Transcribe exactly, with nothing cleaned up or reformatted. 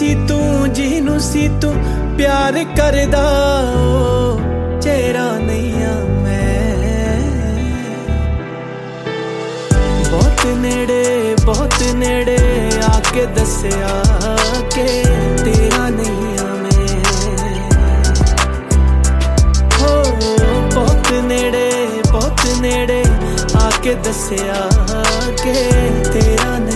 ਸੀ ਤੂੰ ਜਿਹਨੂੰ ਸੀ ਤੂੰ ਪਿਆਰ ਕਰਦਾ, ਉਹ ਚਿਹਰਾ ਨਹੀਂ ਆ ਮੈਂ। ਬਹੁਤ ਨੇੜੇ ਬਹੁਤ ਨੇੜੇ ਆ ਕੇ ਦੱਸਿਆ ਕਿ ਤੇਰਾ ਨਹੀਂ ਆ ਮੈਂ। ਹੋ ਬਹੁਤ ਨੇੜੇ ਬਹੁਤ ਨੇੜੇ ਆ ਕੇ ਦੱਸਿਆ ਕਿ ਤੇਰਾ ਨਹੀਂ